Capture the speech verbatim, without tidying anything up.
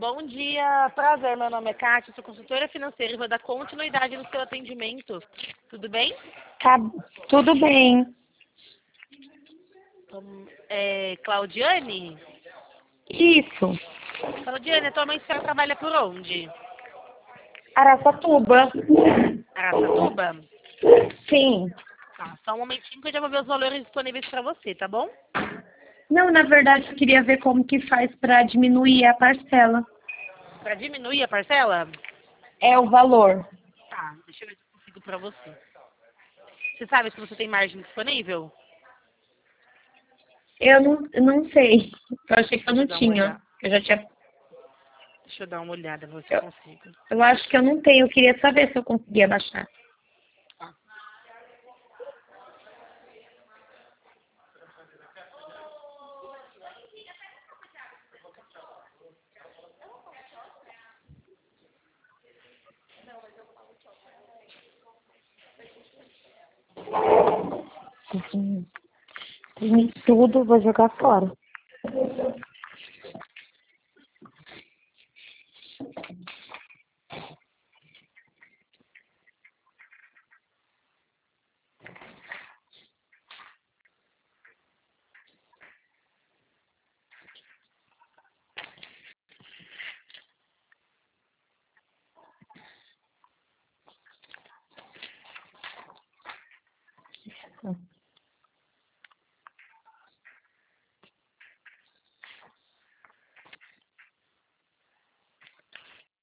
Bom dia, prazer. Meu nome é Kátia, sou consultora financeira e vou dar continuidade no seu atendimento. Tudo bem? Tá, tudo bem. Então, é, Claudiane? Isso. Claudiane, atualmente a senhora trabalha por onde? Araçatuba. Araçatuba? Sim. Tá, só um momentinho que eu já vou ver os valores disponíveis para você, tá bom? Não, na verdade, eu queria ver como que faz para diminuir a parcela. Para diminuir a parcela? É o valor. Tá, deixa eu ver se eu consigo para você. Você sabe se você tem margem disponível? Eu não, eu não sei. Eu achei que eu Deixa não eu dar uma tinha. olhada. Eu já tinha. Deixa eu dar uma olhada, ver se eu Eu, consigo. eu acho que eu não tenho. Eu queria saber se eu conseguia baixar. Tá. Uhum. Tem tudo, vou jogar fora.